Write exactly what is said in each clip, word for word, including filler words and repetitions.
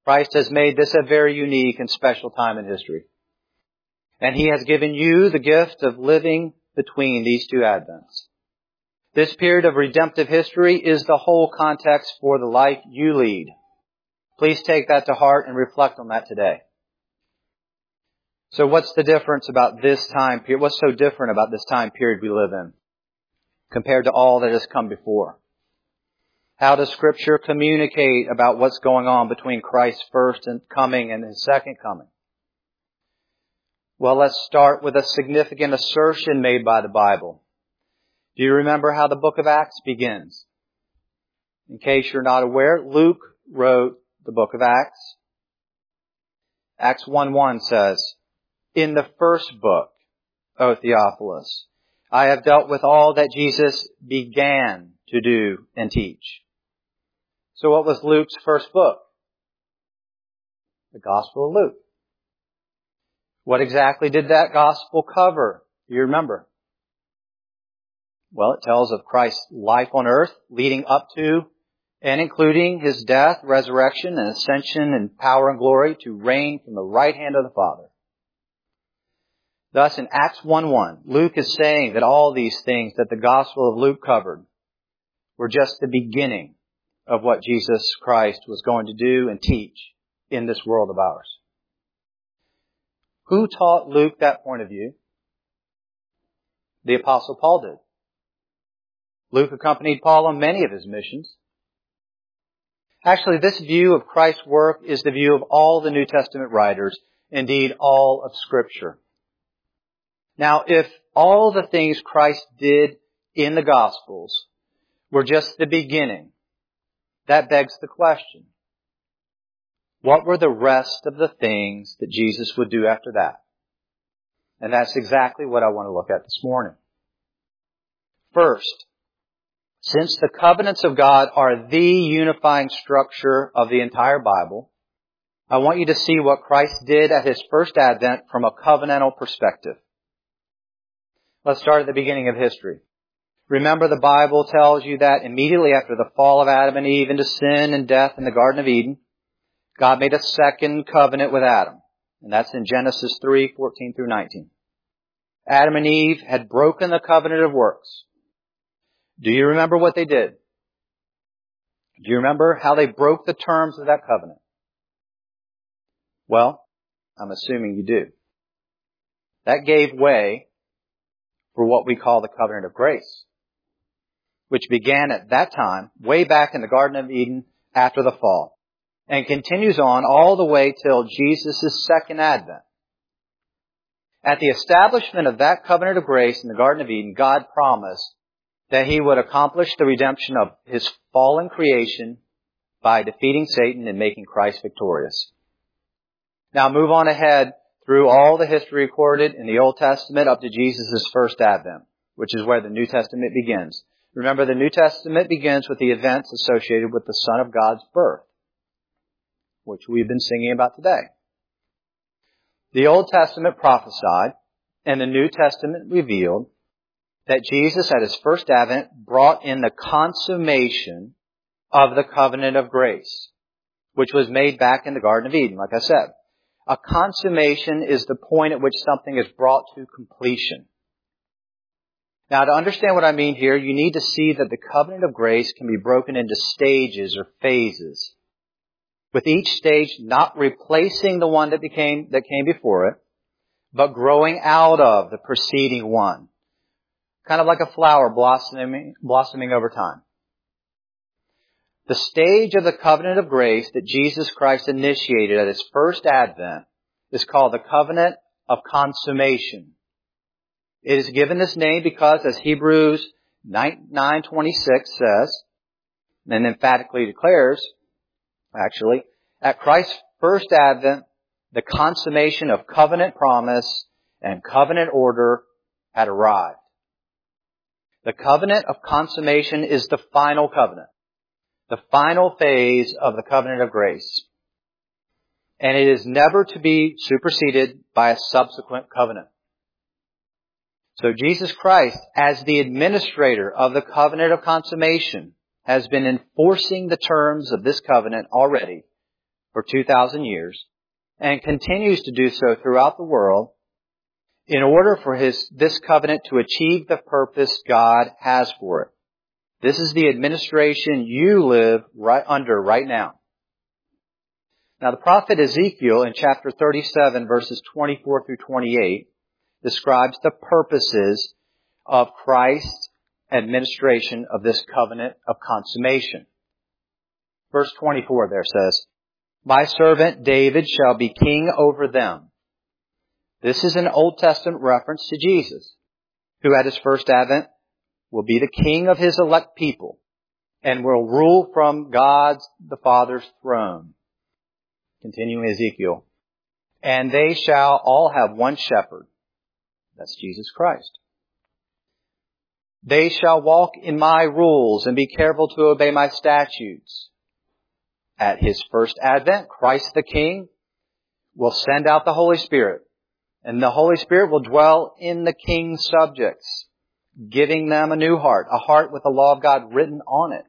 Christ has made this a very unique and special time in history. And He has given you the gift of living between these two Advents. This period of redemptive history is the whole context for the life you lead. Please take that to heart and reflect on that today. So what's the difference about this time period? What's so different about this time period we live in compared to all that has come before? How does Scripture communicate about what's going on between Christ's first coming and His second coming? Well, let's start with a significant assertion made by the Bible. Do you remember how the book of Acts begins? In case you're not aware, Luke wrote the book of Acts. Acts one one says, "In the first book, O Theophilus, I have dealt with all that Jesus began to do and teach." So what was Luke's first book? The Gospel of Luke. What exactly did that gospel cover? Do you remember? Well, it tells of Christ's life on earth leading up to and including His death, resurrection, and ascension in power and glory to reign from the right hand of the Father. Thus, in Acts one one, Luke is saying that all these things that the Gospel of Luke covered were just the beginning of what Jesus Christ was going to do and teach in this world of ours. Who taught Luke that point of view? The Apostle Paul did. Luke accompanied Paul on many of his missions. Actually, this view of Christ's work is the view of all the New Testament writers, indeed all of Scripture. Now, if all the things Christ did in the Gospels were just the beginning, that begs the question, what were the rest of the things that Jesus would do after that? And that's exactly what I want to look at this morning. First, since the covenants of God are the unifying structure of the entire Bible, I want you to see what Christ did at His first advent from a covenantal perspective. Let's start at the beginning of history. Remember, the Bible tells you that immediately after the fall of Adam and Eve into sin and death in the Garden of Eden, God made a second covenant with Adam. And that's in Genesis three, fourteen through nineteen. Adam and Eve had broken the covenant of works. Do you remember what they did? Do you remember how they broke the terms of that covenant? Well, I'm assuming you do. That gave way for what we call the covenant of grace, which began at that time, way back in the Garden of Eden after the fall, and continues on all the way till Jesus' second advent. At the establishment of that covenant of grace in the Garden of Eden, God promised that He would accomplish the redemption of His fallen creation by defeating Satan and making Christ victorious. Now move on ahead through all the history recorded in the Old Testament up to Jesus' first advent, which is where the New Testament begins. Remember, the New Testament begins with the events associated with the Son of God's birth, which we've been singing about today. The Old Testament prophesied and the New Testament revealed that Jesus at His first advent brought in the consummation of the covenant of grace, which was made back in the Garden of Eden, like I said. A consummation is the point at which something is brought to completion. Now, to understand what I mean here, you need to see that the covenant of grace can be broken into stages or phases, with each stage not replacing the one that became that came before it, but growing out of the preceding one. Kind of like a flower blossoming, blossoming over time. The stage of the covenant of grace that Jesus Christ initiated at His first advent is called the covenant of consummation. It is given this name because, as Hebrews nine twenty-six says, and emphatically declares, actually, at Christ's first advent, the consummation of covenant promise and covenant order had arrived. The covenant of consummation is the final covenant, the final phase of the covenant of grace. And it is never to be superseded by a subsequent covenant. So Jesus Christ, as the administrator of the covenant of consummation, has been enforcing the terms of this covenant already for two thousand years and continues to do so throughout the world in order for his, this covenant to achieve the purpose God has for it. This is the administration you live right under right now. Now the prophet Ezekiel in chapter thirty-seven verses twenty-four through twenty-eight describes the purposes of Christ's administration of this covenant of consummation. Verse twenty-four there says, "My servant David shall be king over them." This is an Old Testament reference to Jesus, who at his first advent will be the king of his elect people and will rule from God's, the Father's throne. Continuing Ezekiel, "And they shall all have one shepherd." That's Jesus Christ. "They shall walk in my rules and be careful to obey my statutes." At his first advent, Christ the King will send out the Holy Spirit, and the Holy Spirit will dwell in the king's subjects, giving them a new heart, a heart with the law of God written on it.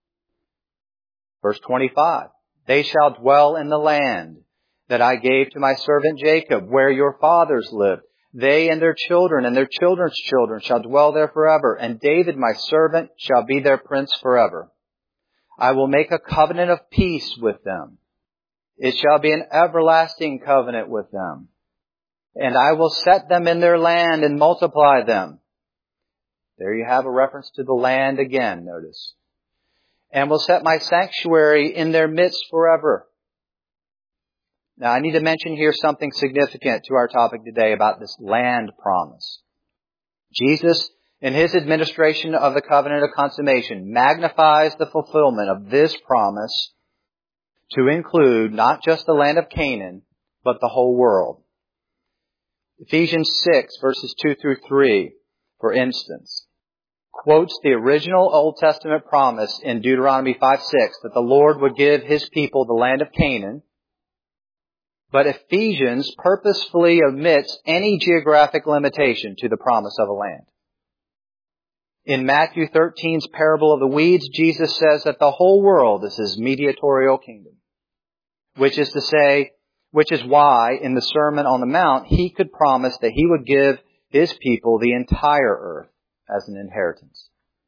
Verse twenty-five, "They shall dwell in the land that I gave to my servant Jacob, where your fathers lived. They and their children and their children's children shall dwell there forever, and David my servant shall be their prince forever. I will make a covenant of peace with them. It shall be an everlasting covenant with them. And I will set them in their land and multiply them." There you have a reference to the land again, notice. "And will set my sanctuary in their midst forever." Now I need to mention here something significant to our topic today about this land promise. Jesus, in his administration of the covenant of consummation, magnifies the fulfillment of this promise to include not just the land of Canaan, but the whole world. Ephesians six, verses two through three, for instance, quotes the original Old Testament promise in Deuteronomy five six that the Lord would give his people the land of Canaan. But Ephesians purposefully omits any geographic limitation to the promise of a land. In Matthew thirteen's parable of the weeds, Jesus says that the whole world is his mediatorial kingdom, which is to say, which is why in the Sermon on the Mount, he could promise that he would give his people the entire earth as an inheritance.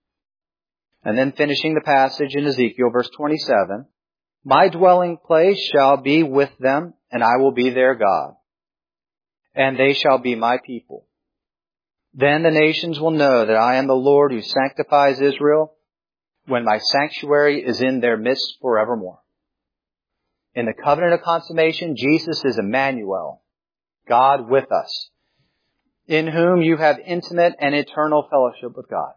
And then finishing the passage in Ezekiel, verse twenty-seven, "My dwelling place shall be with them, and I will be their God, and they shall be my people. Then the nations will know that I am the Lord who sanctifies Israel, when my sanctuary is in their midst forevermore." In the covenant of consummation, Jesus is Emmanuel, God with us, in whom you have intimate and eternal fellowship with God.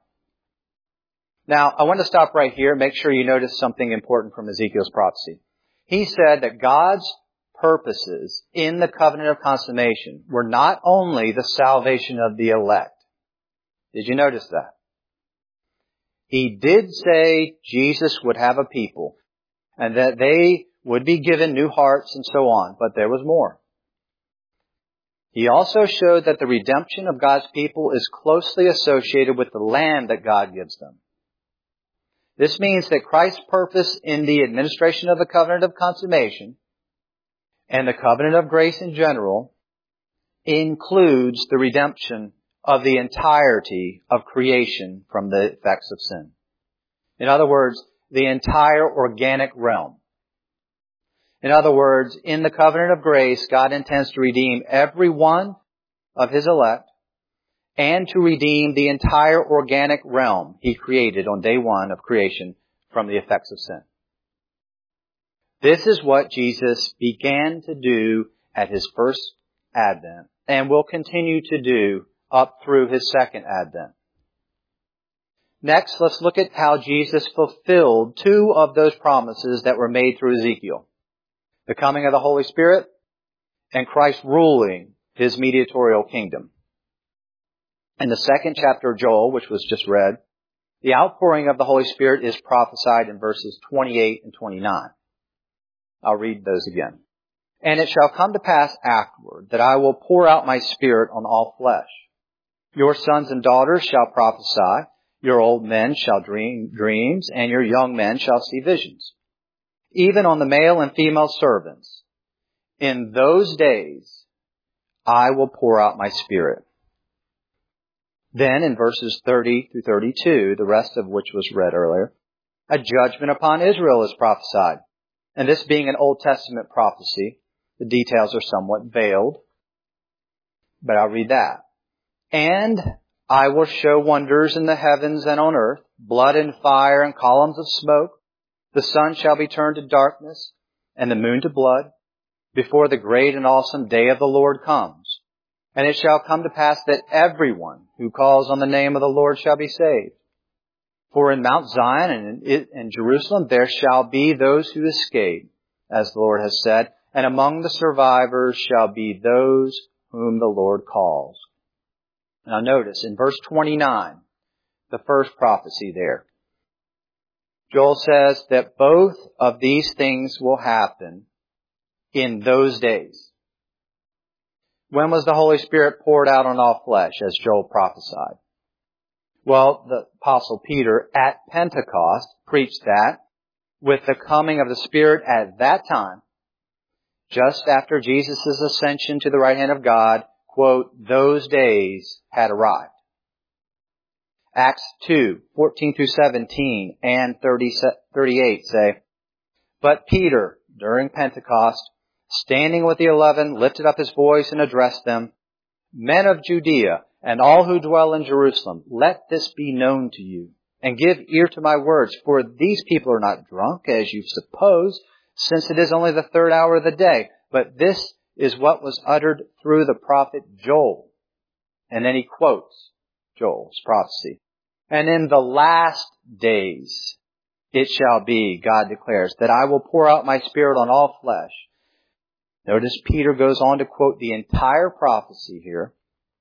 Now, I want to stop right here and make sure you notice something important from Ezekiel's prophecy. He said that God's purposes in the covenant of consummation were not only the salvation of the elect. Did you notice that? He did say Jesus would have a people and that they would be given new hearts and so on, but there was more. He also showed that the redemption of God's people is closely associated with the land that God gives them. This means that Christ's purpose in the administration of the covenant of consummation and the covenant of grace in general includes the redemption of the entirety of creation from the effects of sin. In other words, the entire organic realm. In other words, in the covenant of grace, God intends to redeem every one of his elect and to redeem the entire organic realm he created on day one of creation from the effects of sin. This is what Jesus began to do at his first advent and will continue to do up through his second advent. Next, let's look at how Jesus fulfilled two of those promises that were made through Ezekiel: the coming of the Holy Spirit and Christ ruling his mediatorial kingdom. In the second chapter of Joel, which was just read, the outpouring of the Holy Spirit is prophesied in verses twenty-eight and twenty-nine. I'll read those again. "And it shall come to pass afterward that I will pour out my Spirit on all flesh. Your sons and daughters shall prophesy, your old men shall dream dreams, and your young men shall see visions. even on the male and female servants. In those days, I will pour out my Spirit. Then in verses thirty through thirty-two, the rest of which was read earlier, a judgment upon Israel is prophesied. And this being an Old Testament prophecy, the details are somewhat veiled, but I'll read that. And I will show wonders in the heavens and on earth, blood and fire and columns of smoke. The sun shall be turned to darkness and the moon to blood before the great and awesome day of the Lord comes. And it shall come to pass that everyone who calls on the name of the Lord shall be saved. For in Mount Zion and in, in Jerusalem there shall be those who escape, as the Lord has said, and among the survivors shall be those whom the Lord calls. Now notice, in verse twenty-nine, the first prophecy there, Joel says that both of these things will happen in those days. When was the Holy Spirit poured out on all flesh, as Joel prophesied? Well, the Apostle Peter at Pentecost preached that with the coming of the Spirit at that time, just after Jesus' ascension to the right hand of God, quote, those days had arrived. Acts two, fourteen through seventeen and thirty, thirty-eight say, But Peter, during Pentecost, standing with the eleven, lifted up his voice and addressed them, Men of Judea, and all who dwell in Jerusalem, let this be known to you, and give ear to my words, for these people are not drunk, as you suppose, since it is only the third hour of the day. But this is what was uttered through the prophet Joel. And then he quotes Joel's prophecy. And in the last days it shall be, God declares, that I will pour out my Spirit on all flesh. Notice Peter goes on to quote the entire prophecy here,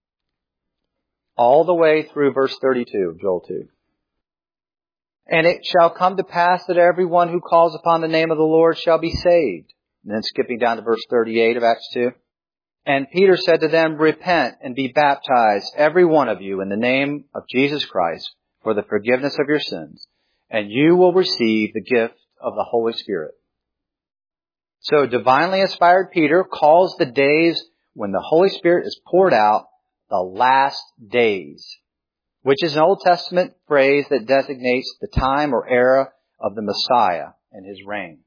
all the way through verse thirty-two of Joel two. And it shall come to pass that everyone who calls upon the name of the Lord shall be saved. And then skipping down to verse thirty-eight of Acts two. And Peter said to them, Repent and be baptized, every one of you, in the name of Jesus Christ, for the forgiveness of your sins, and you will receive the gift of the Holy Spirit. So divinely inspired Peter calls the days when the Holy Spirit is poured out the last days, which is an Old Testament phrase that designates the time or era of the Messiah and his reign.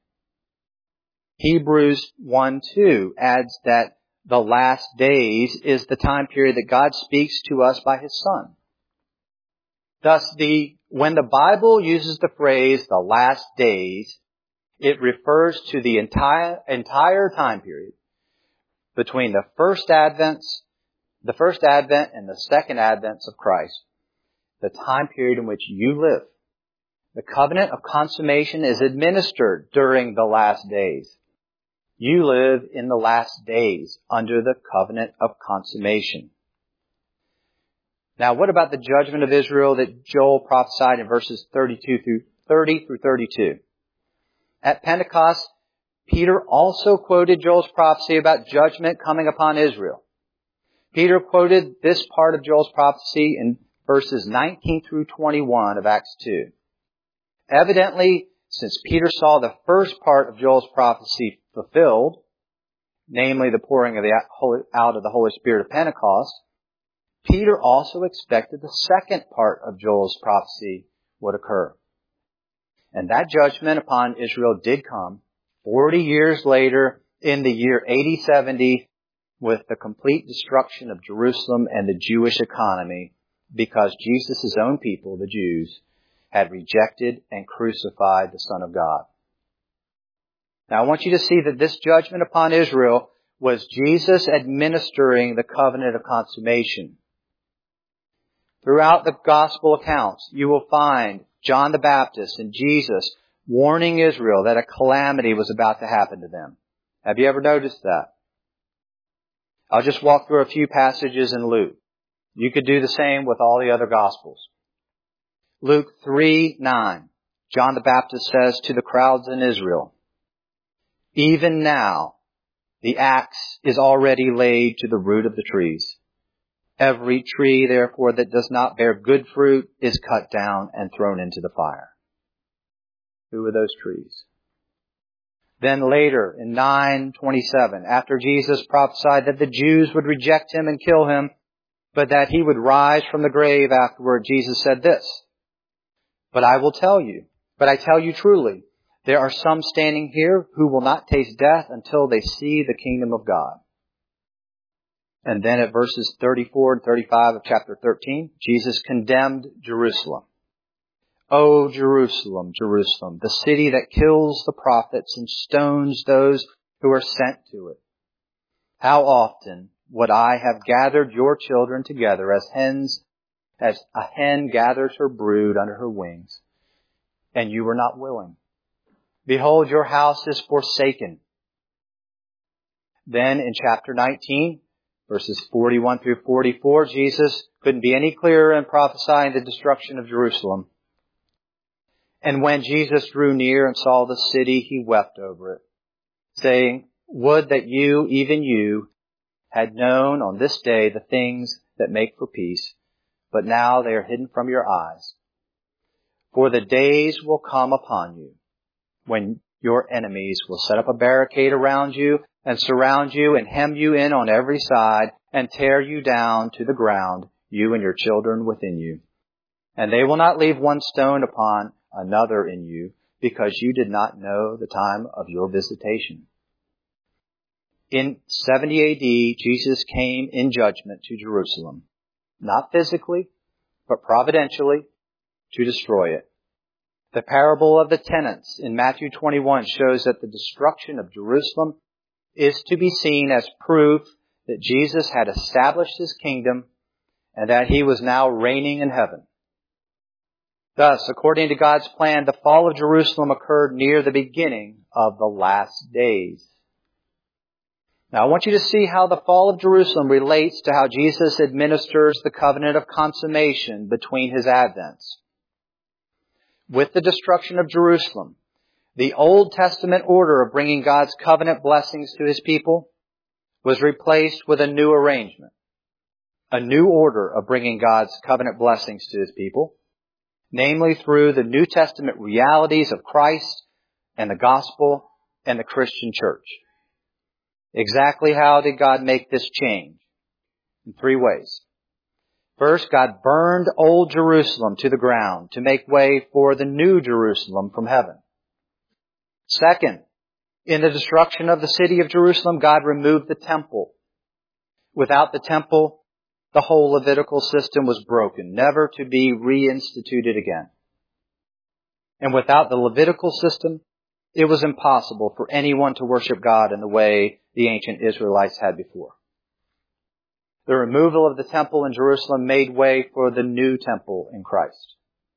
Hebrews one two adds that the last days is the time period that God speaks to us by his Son. Thus, the when the Bible uses the phrase the last days, it refers to the entire entire time period between the first advents, the first advent and the second advents of Christ, the time period in which you live. The covenant of consummation is administered during the last days. You live in the last days under the covenant of consummation. Now, what about the judgment of Israel that Joel prophesied in verses thirty-two through thirty through thirty-two? At Pentecost, Peter also quoted Joel's prophecy about judgment coming upon Israel. Peter quoted this part of Joel's prophecy in verses nineteen through twenty-one of Acts two. Evidently, since Peter saw the first part of Joel's prophecy fulfilled, namely the pouring of the out of the Holy Spirit of Pentecost, Peter also expected the second part of Joel's prophecy would occur. And that judgment upon Israel did come forty years later in the year A D seventy with the complete destruction of Jerusalem and the Jewish economy because Jesus' own people, the Jews, had rejected and crucified the Son of God. Now I want you to see that this judgment upon Israel was Jesus administering the covenant of consummation. Throughout the gospel accounts, you will find John the Baptist and Jesus warning Israel that a calamity was about to happen to them. Have you ever noticed that? I'll just walk through a few passages in Luke. You could do the same with all the other gospels. Luke three nine, John the Baptist says to the crowds in Israel, Even now the axe is already laid to the root of the trees. Every tree, therefore, that does not bear good fruit is cut down and thrown into the fire. Who are those trees? Then later, in nine twenty-seven, after Jesus prophesied that the Jews would reject him and kill him, but that he would rise from the grave afterward, Jesus said this, But I will tell you, but I tell you truly, there are some standing here who will not taste death until they see the kingdom of God. And then at verses thirty-four and thirty-five of chapter thirteen, Jesus condemned Jerusalem. O Jerusalem, Jerusalem, the city that kills the prophets and stones those who are sent to it. How often would I have gathered your children together as hens, as a hen gathers her brood under her wings, and you were not willing. Behold, your house is forsaken. Then in chapter nineteen, verses forty-one through forty-four, Jesus couldn't be any clearer in prophesying the destruction of Jerusalem. And when Jesus drew near and saw the city, he wept over it, saying, Would that you, even you, had known on this day the things that make for peace, but now they are hidden from your eyes. For the days will come upon you when your enemies will set up a barricade around you and surround you and hem you in on every side and tear you down to the ground, you and your children within you. And they will not leave one stone upon another in you, because you did not know the time of your visitation. In seventy A D, Jesus came in judgment to Jerusalem, not physically, but providentially, to destroy it. The parable of the tenants in Matthew twenty-one shows that the destruction of Jerusalem is to be seen as proof that Jesus had established his kingdom and that he was now reigning in heaven. Thus, according to God's plan, the fall of Jerusalem occurred near the beginning of the last days. Now, I want you to see how the fall of Jerusalem relates to how Jesus administers the covenant of consummation between his advents. With the destruction of Jerusalem, the Old Testament order of bringing God's covenant blessings to his people was replaced with a new arrangement, a new order of bringing God's covenant blessings to his people, namely through the New Testament realities of Christ and the gospel and the Christian church. Exactly how did God make this change? In three ways. First, God burned old Jerusalem to the ground to make way for the new Jerusalem from heaven. Second, in the destruction of the city of Jerusalem, God removed the temple. Without the temple, the whole Levitical system was broken, never to be reinstituted again. And without the Levitical system, it was impossible for anyone to worship God in the way the ancient Israelites had before. The removal of the temple in Jerusalem made way for the new temple in Christ.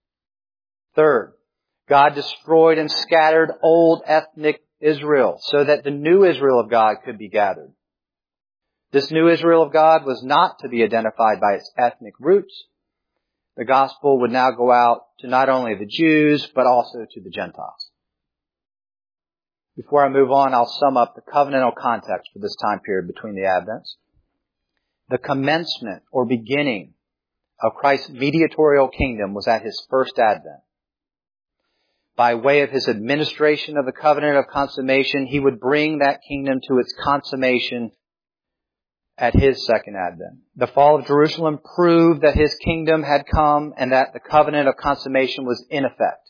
Third, God destroyed and scattered old ethnic Israel so that the new Israel of God could be gathered. This new Israel of God was not to be identified by its ethnic roots. The gospel would now go out to not only the Jews, but also to the Gentiles. Before I move on, I'll sum up the covenantal context for this time period between the Advents. The commencement or beginning of Christ's mediatorial kingdom was at his first advent. By way of his administration of the covenant of consummation, he would bring that kingdom to its consummation at his second advent. The fall of Jerusalem proved that his kingdom had come and that the covenant of consummation was in effect.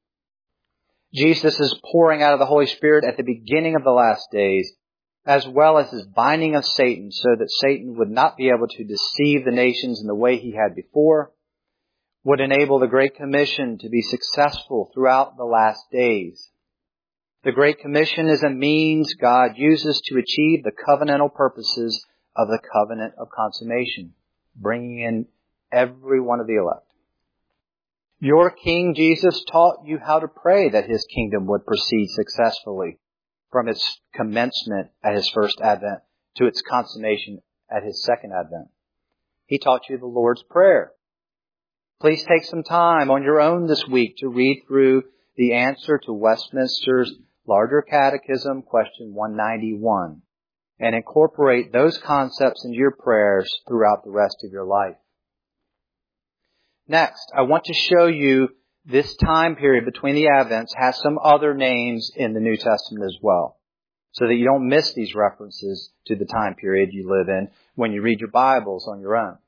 Jesus is pouring out of the Holy Spirit at the beginning of the last days, as well as his binding of Satan so that Satan would not be able to deceive the nations in the way he had before, would enable the Great Commission to be successful throughout the last days. The Great Commission is a means God uses to achieve the covenantal purposes of the covenant of consummation, bringing in every one of the elect. Your King Jesus taught you how to pray that his kingdom would proceed successfully from its commencement at his first advent to its consummation at his second advent. He taught you the Lord's Prayer. Please take some time on your own this week to read through the answer to Westminster's Larger Catechism, question one ninety-one, and incorporate those concepts into your prayers throughout the rest of your life. Next, I want to show you this time period between the Advents has some other names in the New Testament as well, so that you don't miss these references to the time period you live in when you read your Bibles on your own.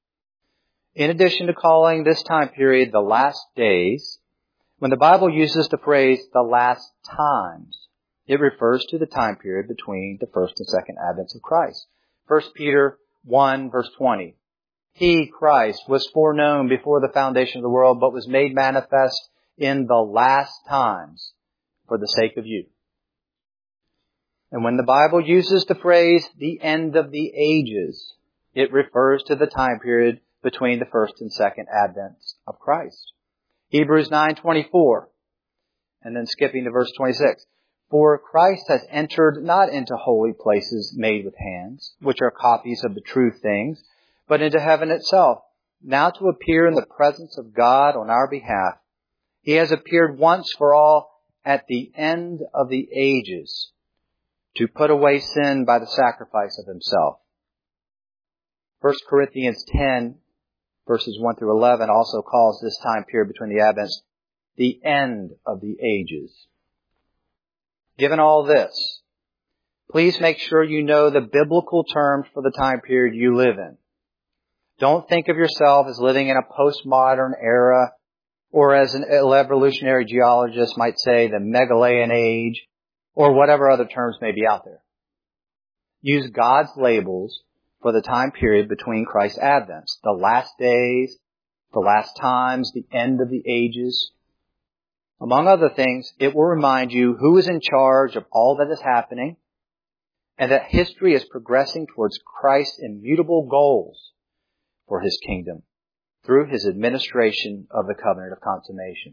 In addition to calling this time period the last days, when the Bible uses the phrase the last times, it refers to the time period between the first and second advents of Christ. First Peter one, verse twenty. He, Christ, was foreknown before the foundation of the world, but was made manifest in the last times for the sake of you. And when the Bible uses the phrase the end of the ages, it refers to the time period between the first and second advents of Christ. Hebrews nine twenty-four, and then skipping to verse twenty-six. For Christ has entered not into holy places made with hands, which are copies of the true things, but into heaven itself, now to appear in the presence of God on our behalf. He has appeared once for all at the end of the ages, to put away sin by the sacrifice of himself. First Corinthians ten, verses one through eleven, also calls this time period between the Advents the end of the ages. Given all this, please make sure you know the biblical terms for the time period you live in. Don't think of yourself as living in a postmodern era, or as an evolutionary geologist might say, the Megalian age, or whatever other terms may be out there. Use God's labels for the time period between Christ's advents, the last days, the last times, the end of the ages. Among other things, it will remind you who is in charge of all that is happening, and that history is progressing towards Christ's immutable goals for his kingdom through his administration of the covenant of consummation.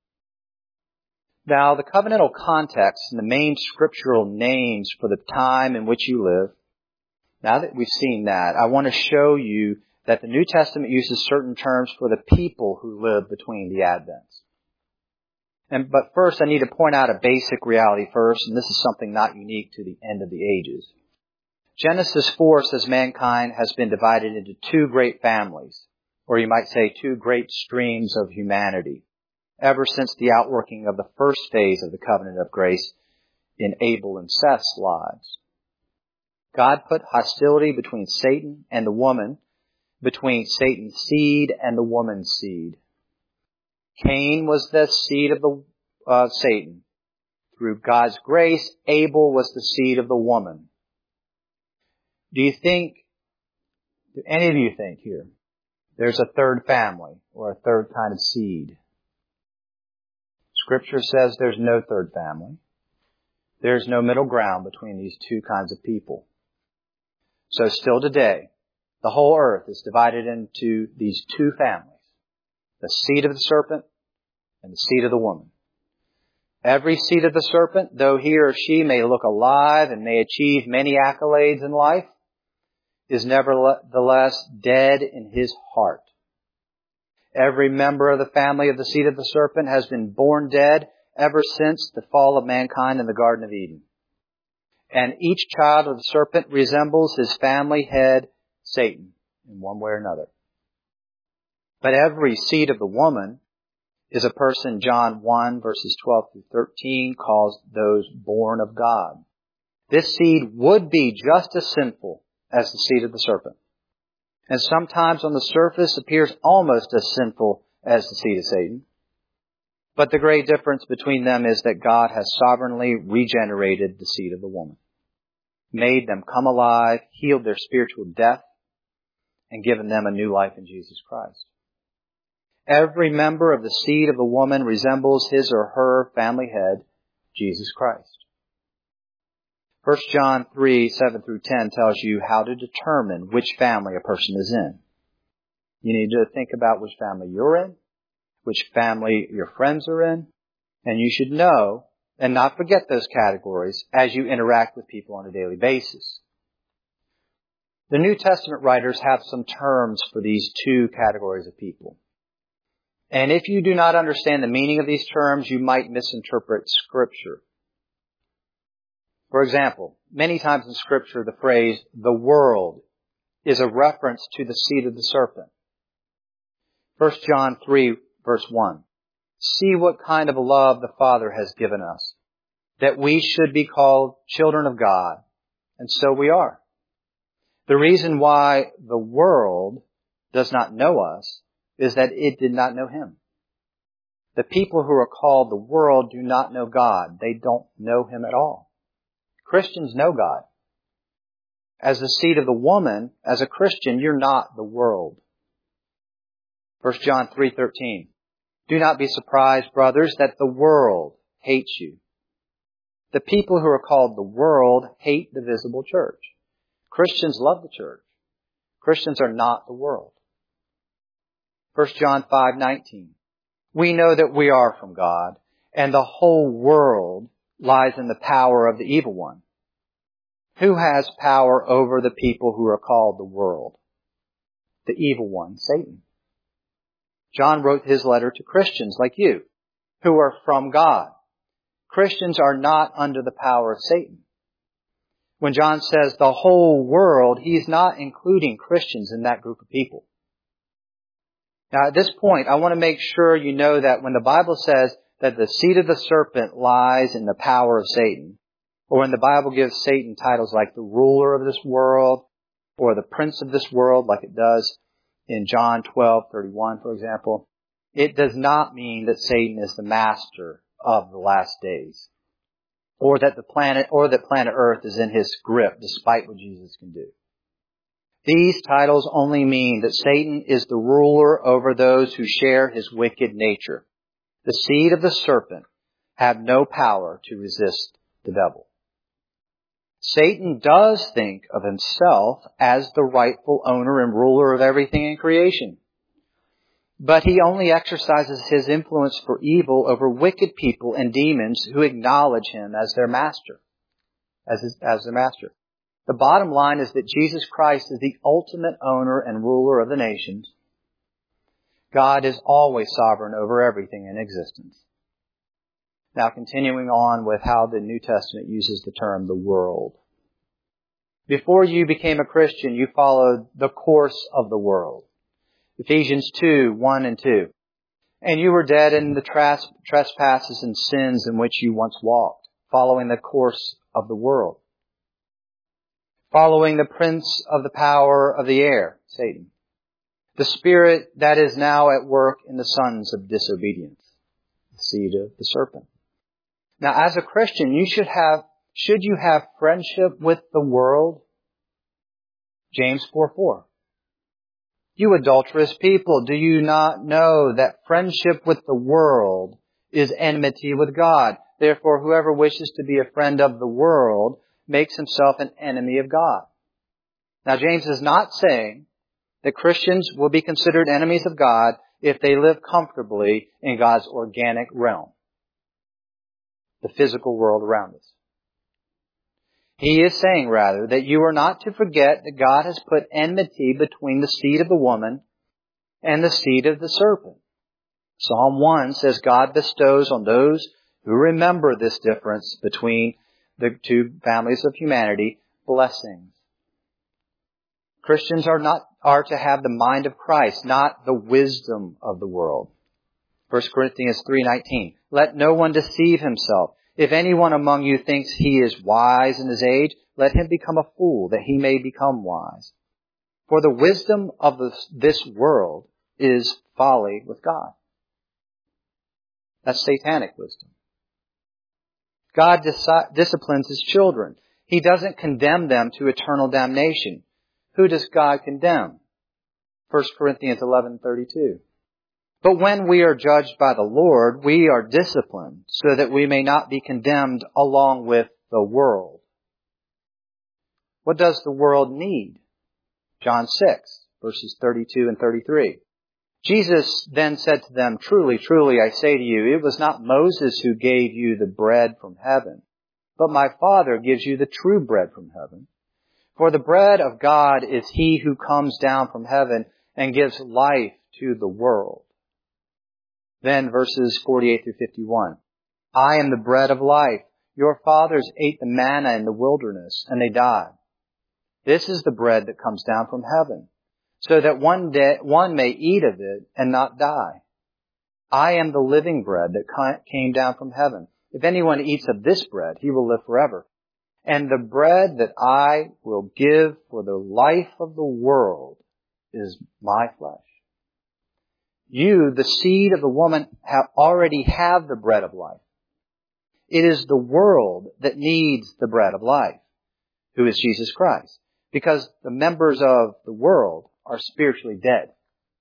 Now, the covenantal context and the main scriptural names for the time in which you live, now that we've seen that, I want to show you that the New Testament uses certain terms for the people who live between the Advents. And, but first, I need to point out a basic reality first, and this is something not unique to the end of the ages. Genesis four says mankind has been divided into two great families, or you might say two great streams of humanity, ever since the outworking of the first phase of the covenant of grace in Abel and Seth's lives. God put hostility between Satan and the woman, between Satan's seed and the woman's seed. Cain was the seed of the uh, Satan. Through God's grace, Abel was the seed of the woman. Do you think, do any of you think here, there's a third family or a third kind of seed? Scripture says there's no third family. There's no middle ground between these two kinds of people. So still today, the whole earth is divided into these two families. The seed of the serpent and the seed of the woman. Every seed of the serpent, though he or she may look alive and may achieve many accolades in life, is nevertheless dead in his heart. Every member of the family of the seed of the serpent has been born dead ever since the fall of mankind in the Garden of Eden. And each child of the serpent resembles his family head, Satan, in one way or another. But every seed of the woman is a person John one, verses twelve through thirteen, calls those born of God. This seed would be just as sinful as the seed of the serpent, and sometimes on the surface appears almost as sinful as the seed of Satan. But the great difference between them is that God has sovereignly regenerated the seed of the woman, made them come alive, healed their spiritual death, and given them a new life in Jesus Christ. Every member of the seed of the woman resembles his or her family head, Jesus Christ. First John three, seven through ten tells you how to determine which family a person is in. You need to think about which family you're in, which family your friends are in, and you should know and not forget those categories as you interact with people on a daily basis. The New Testament writers have some terms for these two categories of people. And if you do not understand the meaning of these terms, you might misinterpret Scripture. For example, many times in Scripture, the phrase, the world, is a reference to the seed of the serpent. First John three, verse one. See what kind of love the Father has given us, that we should be called children of God. And so we are. The reason why the world does not know us is that it did not know Him. The people who are called the world do not know God. They don't know Him at all. Christians know God. As the seed of the woman, as a Christian, you're not the world. First John three thirteen. Do not be surprised, brothers, that the world hates you. The people who are called the world hate the visible church. Christians love the church. Christians are not the world. First John five nineteen. We know that we are from God, and the whole world lies in the power of the evil one. Who has power over the people who are called the world? The evil one, Satan. John wrote his letter to Christians like you, who are from God. Christians are not under the power of Satan. When John says the whole world, he's not including Christians in that group of people. Now, at this point, I want to make sure you know that when the Bible says that the seed of the serpent lies in the power of Satan, or when the Bible gives Satan titles like the ruler of this world, or the prince of this world, like it does in John twelve thirty-one, for example, it does not mean that Satan is the master of the last days, or that the planet, or that planet Earth is in his grip, despite what Jesus can do. These titles only mean that Satan is the ruler over those who share his wicked nature. The seed of the serpent have no power to resist the devil. Satan does think of himself as the rightful owner and ruler of everything in creation. But he only exercises his influence for evil over wicked people and demons who acknowledge him as their master, as, his, as their master. The bottom line is that Jesus Christ is the ultimate owner and ruler of the nations. God is always sovereign over everything in existence. Now, continuing on with how the New Testament uses the term the world. Before you became a Christian, you followed the course of the world. Ephesians two, one and two. And you were dead in the tras- trespasses and sins in which you once walked, following the course of the world. Following the prince of the power of the air, Satan. The spirit that is now at work in the sons of disobedience, the seed of the serpent. Now, as a Christian, you should have, should you have friendship with the world? James four four. You adulterous people, do you not know that friendship with the world is enmity with God? Therefore, whoever wishes to be a friend of the world makes himself an enemy of God. Now, James is not saying that Christians will be considered enemies of God if they live comfortably in God's organic realm, the physical world around us. He is saying, rather, that you are not to forget that God has put enmity between the seed of the woman and the seed of the serpent. Psalm one says God bestows on those who remember this difference between the two families of humanity blessings. Christians are not are to have the mind of Christ, not the wisdom of the world. First Corinthians three nineteen. Let no one deceive himself. If anyone among you thinks he is wise in his age, let him become a fool, that he may become wise. For the wisdom of this, this world is folly with God. That's satanic wisdom. God dis- disciplines His children. He doesn't condemn them to eternal damnation. Who does God condemn? First Corinthians eleven thirty-two. But when we are judged by the Lord, we are disciplined so that we may not be condemned along with the world. What does the world need? John six, verses thirty-two and thirty-three. Jesus then said to them, Truly, truly, I say to you, it was not Moses who gave you the bread from heaven, but my Father gives you the true bread from heaven. For the bread of God is He who comes down from heaven and gives life to the world. Then verses forty-eight through fifty-one. I am the bread of life. Your fathers ate the manna in the wilderness, and they died. This is the bread that comes down from heaven, so that one day one may eat of it and not die. I am the living bread that came down from heaven. If anyone eats of this bread, he will live forever. And the bread that I will give for the life of the world is my flesh. You, the seed of the woman, have already have the bread of life. It is the world that needs the bread of life, who is Jesus Christ, because the members of the world are spiritually dead.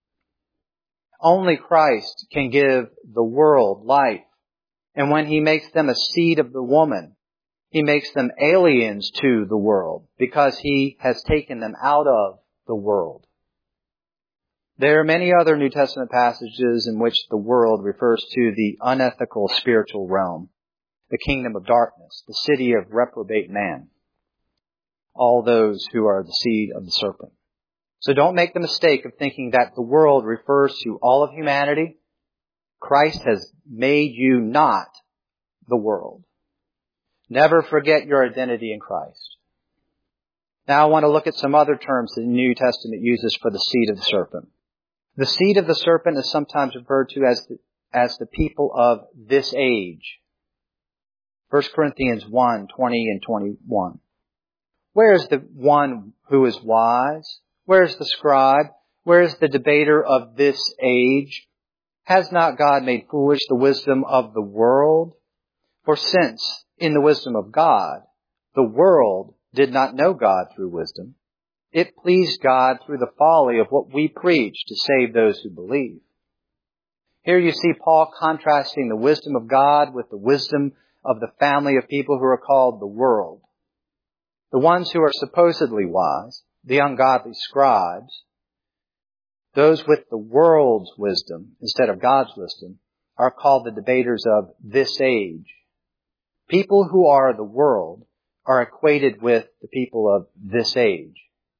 Only Christ can give the world life. And when He makes them a seed of the woman, He makes them aliens to the world because He has taken them out of the world. There are many other New Testament passages in which the world refers to the unethical spiritual realm, the kingdom of darkness, the city of reprobate man, all those who are the seed of the serpent. So don't make the mistake of thinking that the world refers to all of humanity. Christ has made you not the world. Never forget your identity in Christ. Now I want to look at some other terms that the New Testament uses for the seed of the serpent. The seed of the serpent is sometimes referred to as the, as the people of this age. First Corinthians one, twenty and twenty-one. Where is the one who is wise? Where is the scribe? Where is the debater of this age? Has not God made foolish the wisdom of the world? For since, in the wisdom of God, the world did not know God through wisdom, it pleased God through the folly of what we preach to save those who believe. Here you see Paul contrasting the wisdom of God with the wisdom of the family of people who are called the world. The ones who are supposedly wise, the ungodly scribes, those with the world's wisdom instead of God's wisdom, are called the debaters of this age. People who are the world are equated with the people of this age.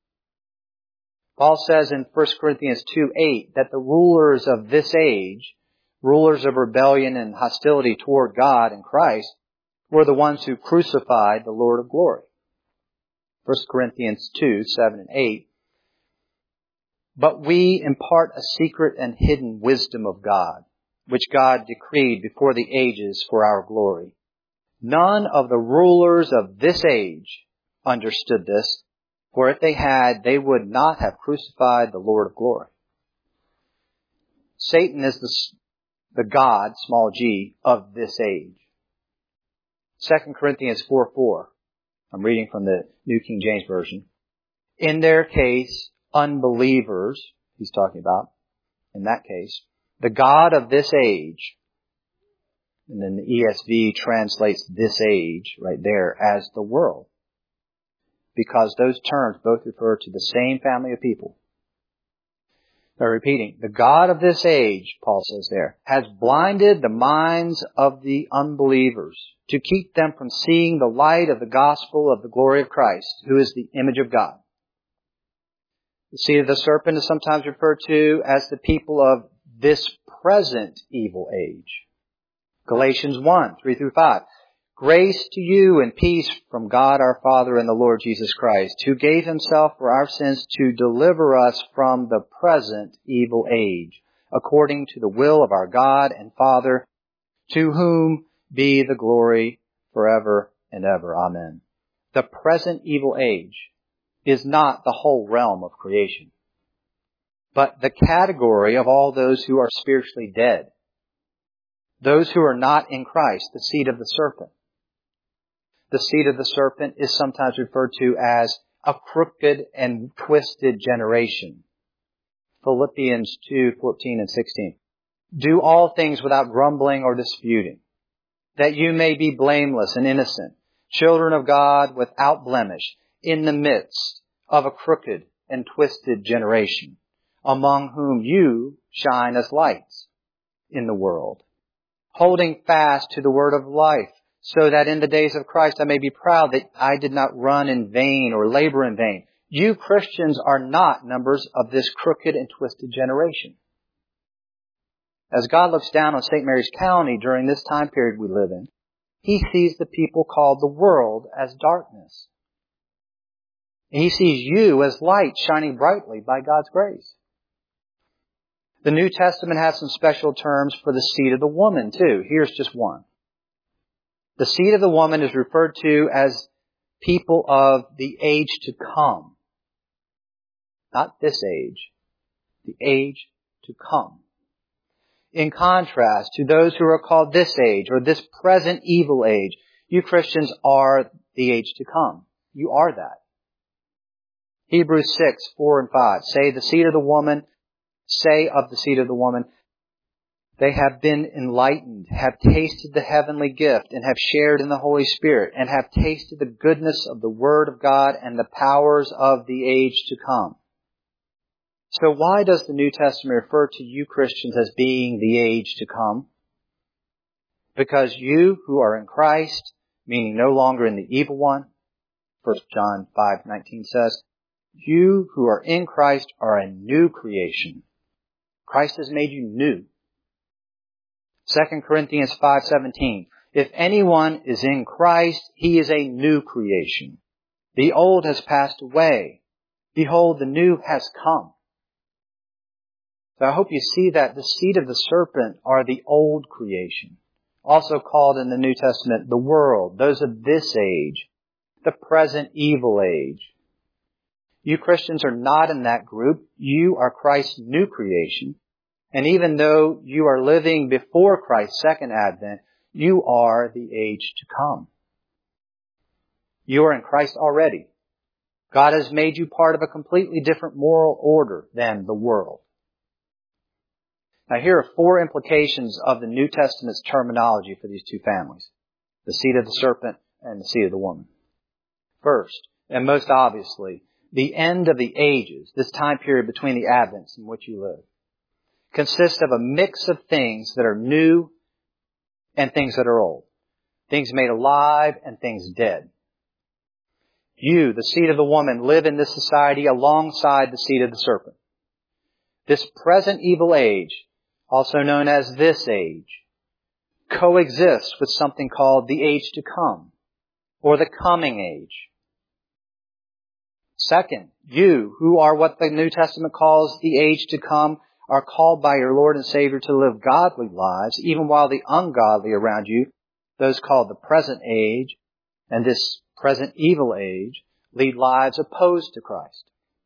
Paul says in First Corinthians two eight that the rulers of this age, rulers of rebellion and hostility toward God and Christ, were the ones who crucified the Lord of glory. First Corinthians two seven and eight. But we impart a secret and hidden wisdom of God, which God decreed before the ages for our glory. None of the rulers of this age understood this, for if they had, they would not have crucified the Lord of glory. Satan is the, the God, small g, of this age. Second Corinthians four four. I'm reading from the New King James Version. In their case, unbelievers, he's talking about, in that case, the God of this age, and then the E S V translates this age right there as the world, because those terms both refer to the same family of people. They're repeating, the God of this age, Paul says there, has blinded the minds of the unbelievers to keep them from seeing the light of the gospel of the glory of Christ, who is the image of God. The seed of the serpent is sometimes referred to as the people of this present evil age. Galatians one, three through five. Grace to you and peace from God our Father and the Lord Jesus Christ, who gave Himself for our sins to deliver us from the present evil age, according to the will of our God and Father, to whom be the glory forever and ever. Amen. The present evil age is not the whole realm of creation, but the category of all those who are spiritually dead, those who are not in Christ, the seed of the serpent. The seed of the serpent is sometimes referred to as a crooked and twisted generation. Philippians two fourteen and sixteen. Do all things without grumbling or disputing, that you may be blameless and innocent, children of God without blemish, in the midst of a crooked and twisted generation, among whom you shine as lights in the world, holding fast to the word of life, so that in the days of Christ I may be proud that I did not run in vain or labor in vain. You Christians are not members of this crooked and twisted generation. As God looks down on Saint Mary's County during this time period we live in, He sees the people called the world as darkness. And He sees you as light shining brightly by God's grace. The New Testament has some special terms for the seed of the woman too. Here's just one. The seed of the woman is referred to as people of the age to come. Not this age. The age to come. In contrast to those who are called this age or this present evil age, you Christians are the age to come. You are that. Hebrews six, four and five say the seed of the woman, say of the seed of the woman, they have been enlightened, have tasted the heavenly gift, and have shared in the Holy Spirit, and have tasted the goodness of the Word of God and the powers of the age to come. So why does the New Testament refer to you Christians as being the age to come? Because you who are in Christ, meaning no longer in the evil one, First John five nineteen says, you who are in Christ are a new creation. Christ has made you new. Second Corinthians five seventeen, if anyone is in Christ, he is a new creation. The old has passed away. Behold, the new has come. So I hope you see that the seed of the serpent are the old creation, also called in the New Testament the world, those of this age, the present evil age. You Christians are not in that group. You are Christ's new creation. And even though you are living before Christ's second advent, you are the age to come. You are in Christ already. God has made you part of a completely different moral order than the world. Now here are four implications of the New Testament's terminology for these two families, the seed of the serpent and the seed of the woman. First, and most obviously, the end of the ages, this time period between the advents in which you live, consists of a mix of things that are new and things that are old, things made alive and things dead. You, the seed of the woman, live in this society alongside the seed of the serpent. This present evil age, also known as this age, coexists with something called the age to come, or the coming age. Second, you, who are what the New Testament calls the age to come, are called by your Lord and Savior to live godly lives, even while the ungodly around you, those called the present age and this present evil age, lead lives opposed to Christ.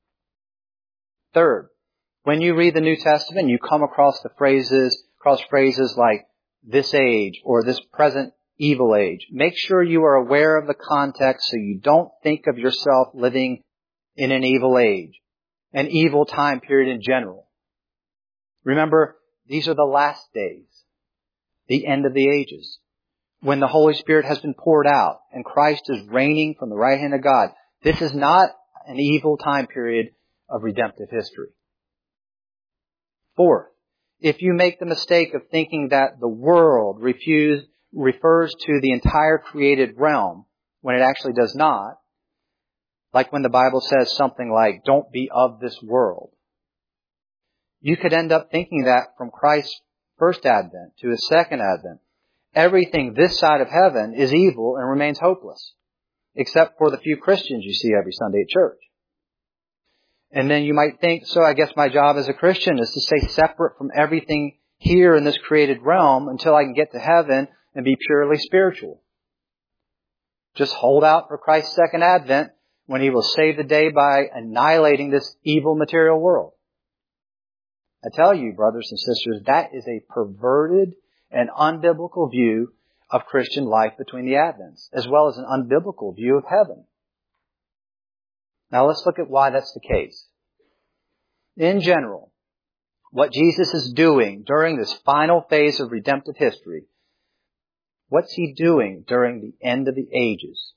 Third, when you read the New Testament, you come across the phrases, across phrases like this age or this present evil age. Make sure you are aware of the context so you don't think of yourself living in an evil age, an evil time period in general. Remember, these are the last days, the end of the ages, when the Holy Spirit has been poured out and Christ is reigning from the right hand of God. This is not an evil time period of redemptive history. Fourth, if you make the mistake of thinking that the world refuse, refers to the entire created realm when it actually does not, like when the Bible says something like, don't be of this world, you could end up thinking that from Christ's first advent to His second advent, everything this side of heaven is evil and remains hopeless, except for the few Christians you see every Sunday at church. And then you might think, so I guess my job as a Christian is to stay separate from everything here in this created realm until I can get to heaven and be purely spiritual. Just hold out for Christ's second advent when He will save the day by annihilating this evil material world. I tell you, brothers and sisters, that is a perverted and unbiblical view of Christian life between the advents, as well as an unbiblical view of heaven. Now let's look at why that's the case. In general, what Jesus is doing during this final phase of redemptive history, what's He doing during the end of the ages?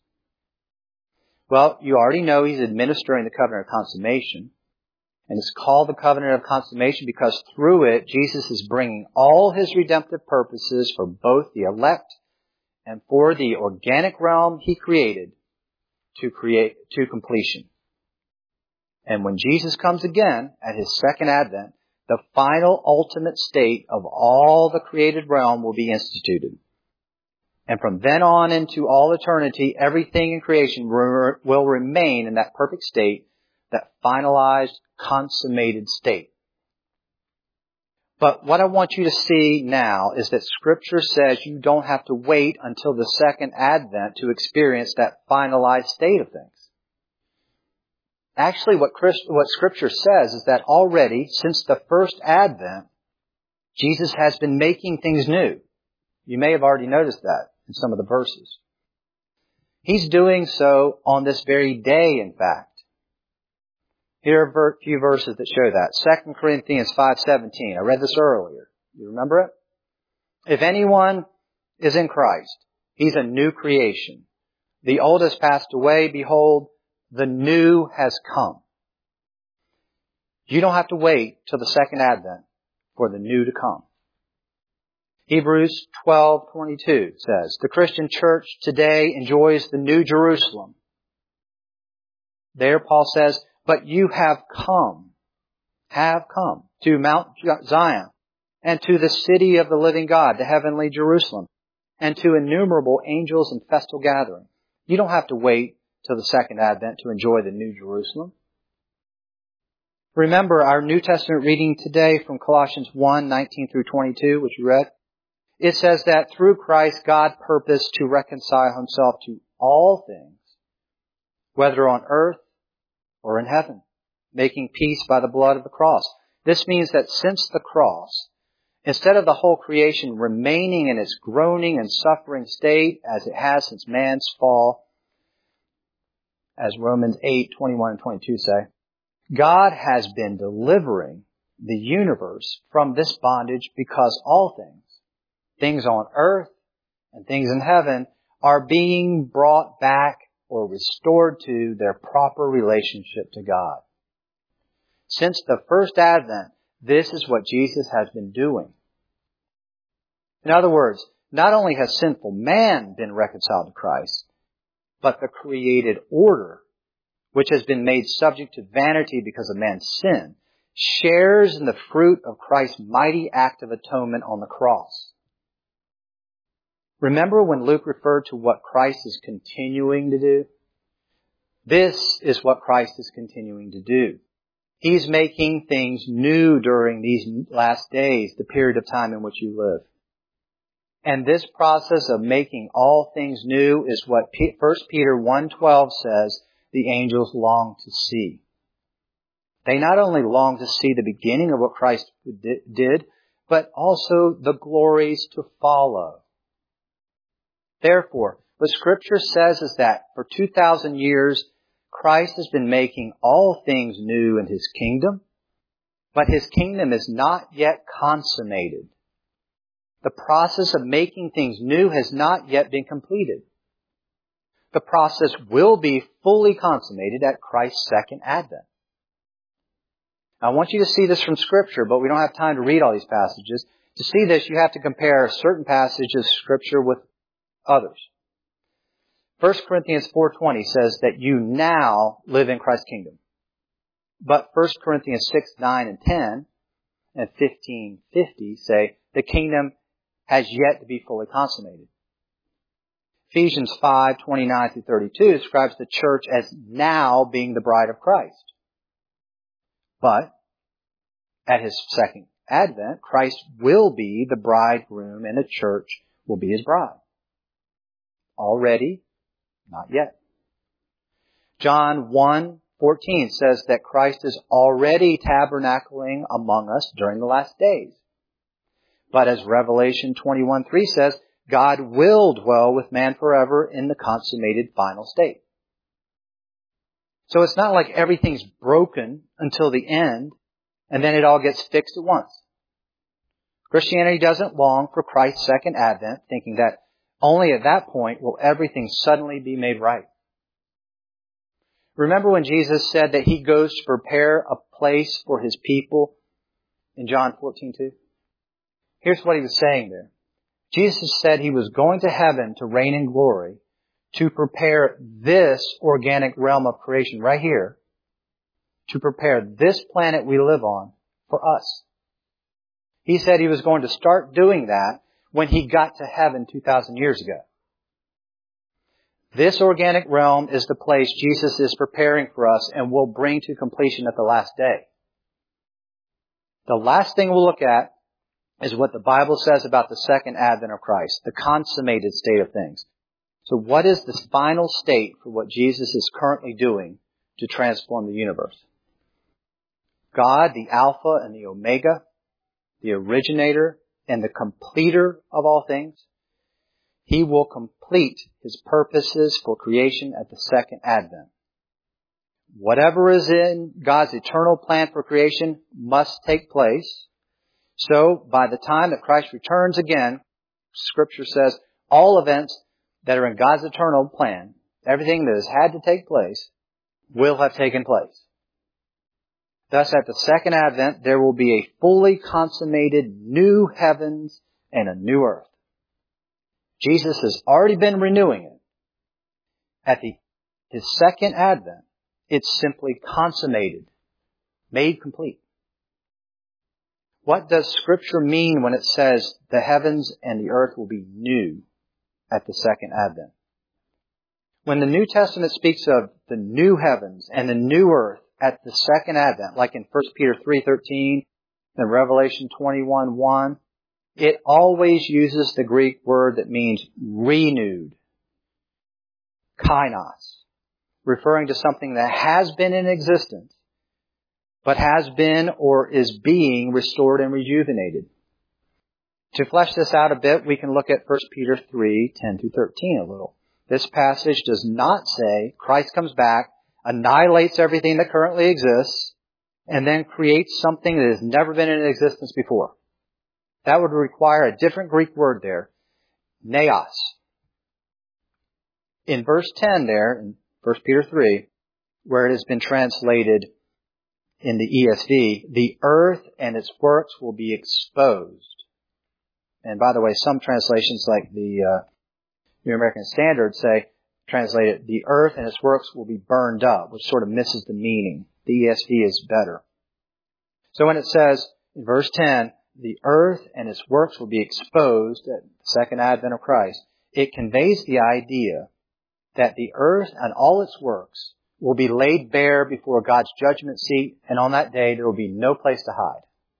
Well, you already know He's administering the covenant of consummation. And it's called the covenant of consummation because through it, Jesus is bringing all His redemptive purposes for both the elect and for the organic realm He created to create to completion. And when Jesus comes again at His second advent, the final ultimate state of all the created realm will be instituted. And from then on into all eternity, everything in creation will remain in that perfect state, that finalized, consummated state. But what I want you to see now is that Scripture says you don't have to wait until the second advent to experience that finalized state of things. Actually, what, Christ, what Scripture says is that already, since the first advent, Jesus has been making things new. You may have already noticed that in some of the verses. He's doing so on this very day, in fact. Here are a few verses that show that. Second Corinthians five seventeen. I read this earlier. You remember it? If anyone is in Christ, he's a new creation. The old has passed away. Behold, the new has come. You don't have to wait till the second advent for the new to come. Hebrews twelve twenty-two says, the Christian church today enjoys the New Jerusalem. There Paul says, but you have come, have come to Mount Zion and to the city of the living God, the heavenly Jerusalem, and to innumerable angels and festal gathering. You don't have to wait till the second advent to enjoy the New Jerusalem. Remember our New Testament reading today from Colossians one nineteen through twenty-two, which we read. It says that through Christ, God purposed to reconcile himself to all things, whether on earth or in heaven, making peace by the blood of the cross. This means that since the cross, instead of the whole creation remaining in its groaning and suffering state as it has since man's fall, as Romans eight twenty-one and twenty-two say, God has been delivering the universe from this bondage because all things, things on earth and things in heaven, are being brought back or restored to their proper relationship to God. Since the first advent, this is what Jesus has been doing. In other words, not only has sinful man been reconciled to Christ, but the created order, which has been made subject to vanity because of man's sin, shares in the fruit of Christ's mighty act of atonement on the cross. Remember when Luke referred to what Christ is continuing to do? This is what Christ is continuing to do. He's making things new during these last days, the period of time in which you live. And this process of making all things new is what First Peter one twelve says the angels long to see. They not only long to see the beginning of what Christ did, but also the glories to follow. Therefore, what Scripture says is that for two thousand years, Christ has been making all things new in His kingdom, but His kingdom is not yet consummated. The process of making things new has not yet been completed. The process will be fully consummated at Christ's second advent. I want you to see this from Scripture, but we don't have time to read all these passages. To see this, you have to compare certain passages of Scripture with others. First Corinthians four twenty says that you now live in Christ's kingdom. But First Corinthians six nine and ten and fifteen fifty say the kingdom has yet to be fully consummated. Ephesians five twenty-nine through thirty-two describes the church as now being the bride of Christ. But at His second advent, Christ will be the bridegroom and the church will be His bride. Already, not yet. John one fourteen says that Christ is already tabernacling among us during the last days. But as Revelation twenty-one three says, God will dwell with man forever in the consummated final state. So it's not like everything's broken until the end and then it all gets fixed at once. Christianity doesn't long for Christ's second advent, thinking that only at that point will everything suddenly be made right. Remember when Jesus said that He goes to prepare a place for His people in John fourteen two? Here's what He was saying there. Jesus said He was going to heaven to reign in glory, to prepare this organic realm of creation right here, to prepare this planet we live on for us. He said He was going to start doing that when He got to heaven two thousand years ago. This organic realm is the place Jesus is preparing for us and will bring to completion at the last day. The last thing we'll look at is what the Bible says about the second advent of Christ, the consummated state of things. So what is the final state for what Jesus is currently doing to transform the universe? God, the Alpha and the Omega, the originator and the completer of all things, He will complete His purposes for creation at the second advent. Whatever is in God's eternal plan for creation must take place. So, by the time that Christ returns again, Scripture says all events that are in God's eternal plan, everything that has had to take place, will have taken place. Thus, at the second advent, there will be a fully consummated new heavens and a new earth. Jesus has already been renewing it. At the, His second advent, it's simply consummated, made complete. What does Scripture mean when it says the heavens and the earth will be new at the second advent? When the New Testament speaks of the new heavens and the new earth at the second advent, like in First Peter three thirteen and Revelation twenty-one one, it always uses the Greek word that means renewed, kainos, referring to something that has been in existence, but has been or is being restored and rejuvenated. To flesh this out a bit, we can look at First Peter three ten through thirteen a little. This passage does not say Christ comes back, annihilates everything that currently exists, and then creates something that has never been in existence before. That would require a different Greek word there, neos. In verse ten there, in First Peter three, where it has been translated in the E S V, the earth and its works will be exposed. And by the way, some translations like the uh, New American Standard say, translated, the earth and its works will be burned up, which sort of misses the meaning. The E S V is better. So when it says in verse ten, the earth and its works will be exposed at the second advent of Christ, it conveys the idea that the earth and all its works will be laid bare before God's judgment seat, and on that day there will be no place to hide.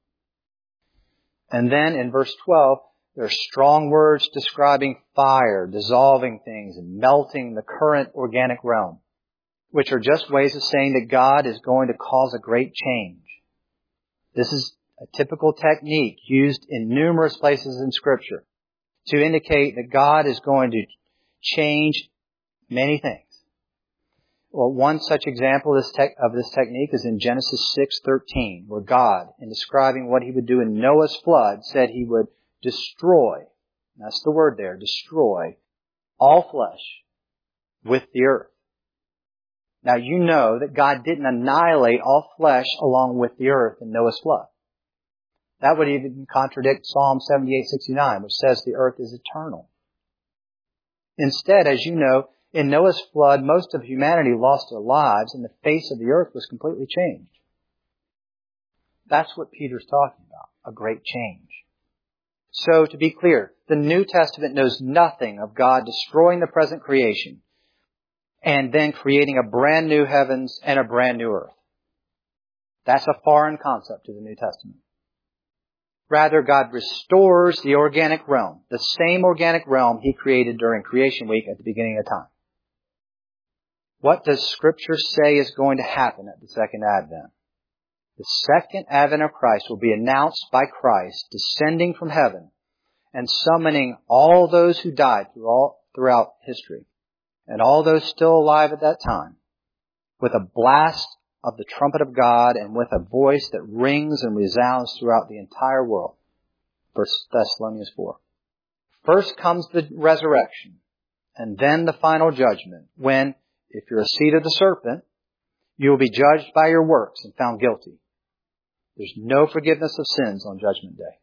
And then in verse twelve, there are strong words describing fire, dissolving things, and melting the current organic realm, which are just ways of saying that God is going to cause a great change. This is a typical technique used in numerous places in Scripture to indicate that God is going to change many things. Well, one such example of this, te- of this technique is in Genesis six thirteen, where God, in describing what He would do in Noah's flood, said He would destroy, that's the word there, destroy, all flesh with the earth. Now you know that God didn't annihilate all flesh along with the earth in Noah's flood. That would even contradict Psalm seventy-eight sixty-nine, which says the earth is eternal. Instead, as you know, in Noah's flood, most of humanity lost their lives and the face of the earth was completely changed. That's what Peter's talking about, a great change. So, to be clear, the New Testament knows nothing of God destroying the present creation and then creating a brand new heavens and a brand new earth. That's a foreign concept to the New Testament. Rather, God restores the organic realm, the same organic realm He created during creation week at the beginning of time. What does Scripture say is going to happen at the second advent? The second advent of Christ will be announced by Christ descending from heaven and summoning all those who died through all, throughout history and all those still alive at that time with a blast of the trumpet of God and with a voice that rings and resounds throughout the entire world. First Thessalonians four. First comes the resurrection and then the final judgment when, if you're a seed of the serpent, you will be judged by your works and found guilty. There's no forgiveness of sins on Judgment Day.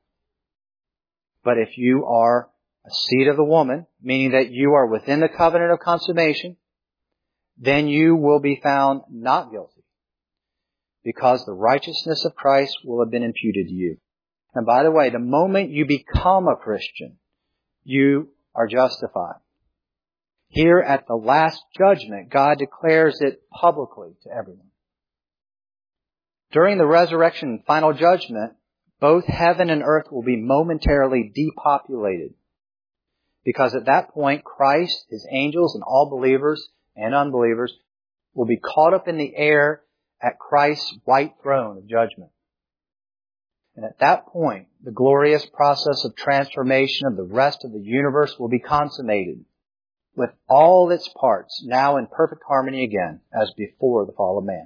But if you are a seed of the woman, meaning that you are within the covenant of consummation, then you will be found not guilty, because the righteousness of Christ will have been imputed to you. And by the way, the moment you become a Christian, you are justified. Here at the last judgment, God declares it publicly to everyone. During the resurrection and final judgment, Both heaven and earth will be momentarily depopulated. Because at that point, Christ, His angels, and all believers and unbelievers will be caught up in the air at Christ's white throne of judgment. And at that point, the glorious process of transformation of the rest of the universe will be consummated, with all its parts now in perfect harmony again, as before the fall of man.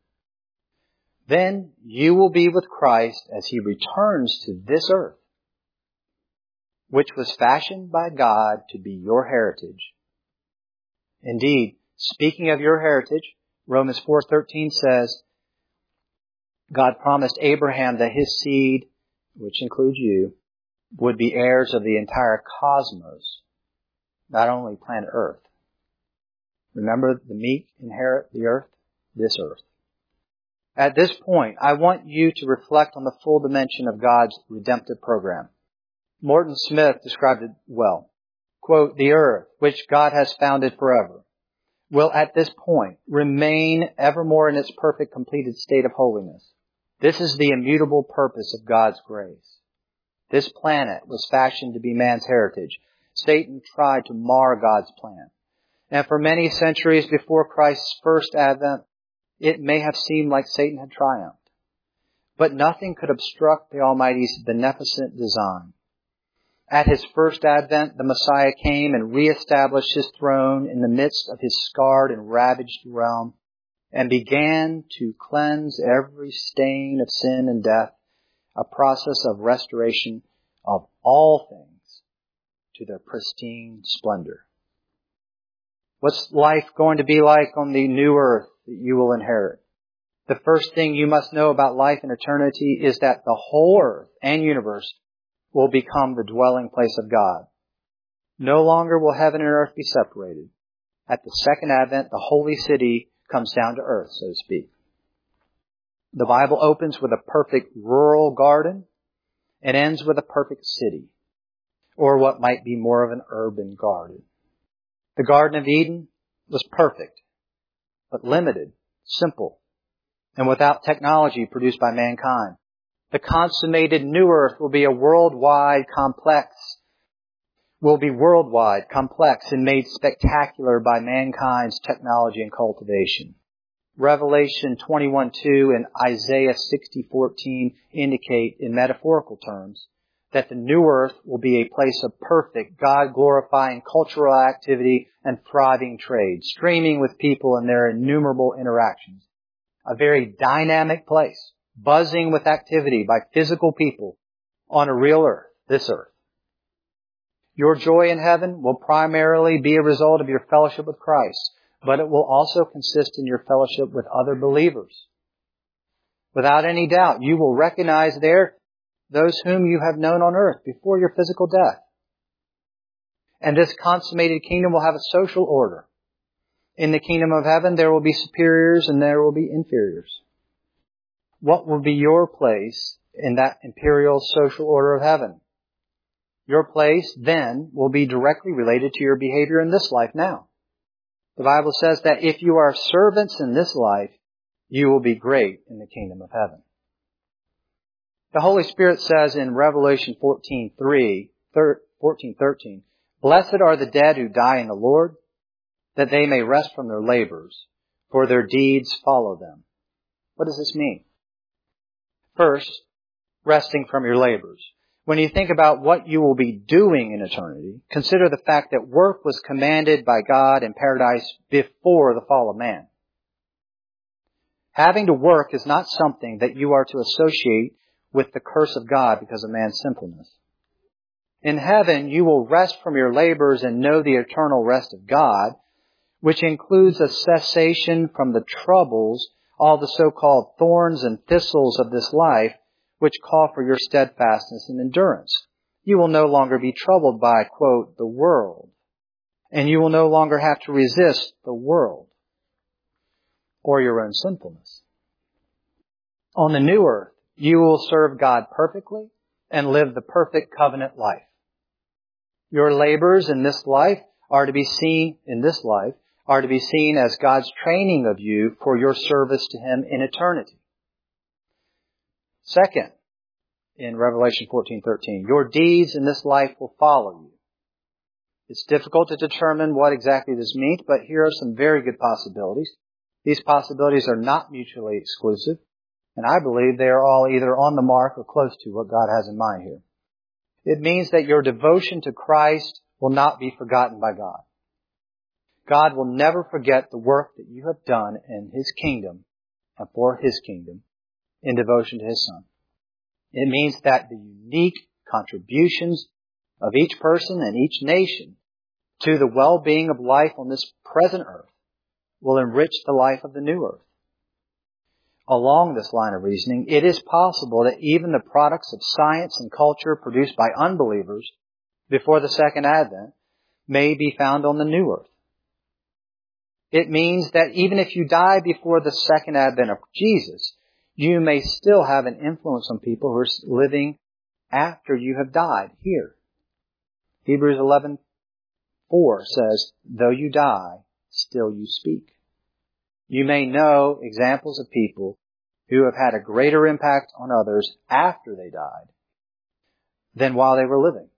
Then you will be with Christ as He returns to this earth, which was fashioned by God to be your heritage. Indeed, speaking of your heritage, Romans four thirteen says, God promised Abraham that his seed, which includes you, would be heirs of the entire cosmos, not only planet Earth. Remember, the meek inherit the earth, this earth. At this point, I want you to reflect on the full dimension of God's redemptive program. Morton Smith described it well. Quote, the earth, which God has founded forever, will at this point remain evermore in its perfect completed state of holiness. This is the immutable purpose of God's grace. This planet was fashioned to be man's heritage. Satan tried to mar God's plan. And for many centuries before Christ's first advent, it may have seemed like Satan had triumphed. But nothing could obstruct the Almighty's beneficent design. At His first advent, the Messiah came and reestablished His throne in the midst of His scarred and ravaged realm, and began to cleanse every stain of sin and death, a process of restoration of all things to their pristine splendor. What's life going to be like on the new earth that you will inherit? The first thing you must know about life in eternity is that the whole earth and universe will become the dwelling place of God. No longer will heaven and earth be separated. At the second advent, the holy city comes down to earth, so to speak. The Bible opens with a perfect rural garden and ends with a perfect city, or what might be more of an urban garden. The Garden of Eden was perfect, but limited, simple, and without technology produced by mankind. The consummated new earth will be a worldwide complex, will be worldwide, complex, and made spectacular by mankind's technology and cultivation. Revelation twenty-one two and Isaiah sixty fourteen indicate in metaphorical terms that the new earth will be a place of perfect, God-glorifying cultural activity and thriving trade, streaming with people in their innumerable interactions. A very dynamic place, buzzing with activity by physical people on a real earth, this earth. Your joy in heaven will primarily be a result of your fellowship with Christ, but it will also consist in your fellowship with other believers. Without any doubt, you will recognize there those whom you have known on earth before your physical death. And this consummated kingdom will have a social order. In the kingdom of heaven, there will be superiors and there will be inferiors. What will be your place in that imperial social order of heaven? Your place then will be directly related to your behavior in this life now. The Bible says that if you are servants in this life, you will be great in the kingdom of heaven. The Holy Spirit says in Revelation fourteen three, fourteen thirteen, blessed are the dead who die in the Lord, that they may rest from their labors, for their deeds follow them. What does this mean? First, resting from your labors. When you think about what you will be doing in eternity, consider the fact that work was commanded by God in paradise before the fall of man. Having to work is not something that you are to associate with the curse of God because of man's sinfulness. In heaven, you will rest from your labors and know the eternal rest of God, which includes a cessation from the troubles, all the so-called thorns and thistles of this life, which call for your steadfastness and endurance. You will no longer be troubled by, quote, the world, and you will no longer have to resist the world or your own sinfulness. On the new earth, you will serve God perfectly and live the perfect covenant life. Your labors in this life are to be seen, in this life, are to be seen as God's training of you for your service to Him in eternity. Second, in Revelation fourteen thirteen. Your deeds in this life will follow you. It's difficult to determine what exactly this means, but here are some very good possibilities. These possibilities are not mutually exclusive, and I believe they are all either on the mark or close to what God has in mind here. It means that your devotion to Christ will not be forgotten by God. God will never forget the work that you have done in His kingdom and for His kingdom in devotion to His Son. It means that the unique contributions of each person and each nation to the well-being of life on this present earth will enrich the life of the new earth. Along this line of reasoning, it is possible that even the products of science and culture produced by unbelievers before the second advent may be found on the new earth. It means that even if you die before the second advent of Jesus, you may still have an influence on people who are living after you have died here. Hebrews eleven four says, though you die, still you speak. You may know examples of people who have had a greater impact on others after they died than while they were living.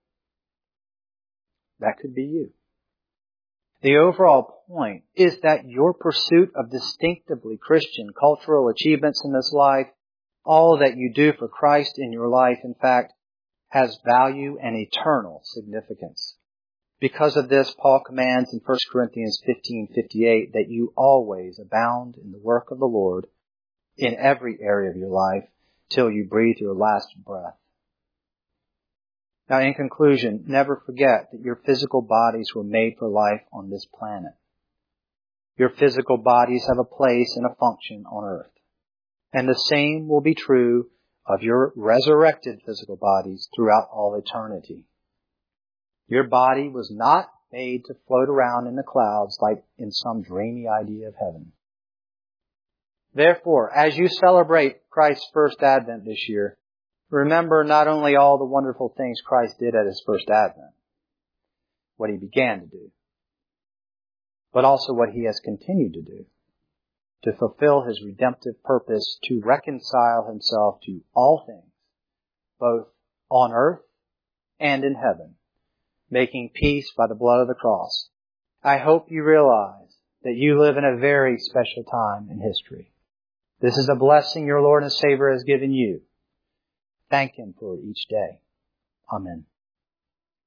That could be you. The overall point is that your pursuit of distinctively Christian cultural achievements in this life, all that you do for Christ in your life, in fact, has value and eternal significance. Because of this, Paul commands in First Corinthians fifteen fifty-eight that you always abound in the work of the Lord in every area of your life till you breathe your last breath. Now, in conclusion, never forget that your physical bodies were made for life on this planet. Your physical bodies have a place and a function on earth. And the same will be true of your resurrected physical bodies throughout all eternity. Your body was not made to float around in the clouds like in some dreamy idea of heaven. Therefore, as you celebrate Christ's first advent this year, remember not only all the wonderful things Christ did at His first advent, what He began to do, but also what He has continued to do to fulfill His redemptive purpose to reconcile Himself to all things, both on earth and in heaven, making peace by the blood of the cross. I hope you realize that you live in a very special time in history. This is a blessing your Lord and Savior has given you. Thank Him for each day. Amen.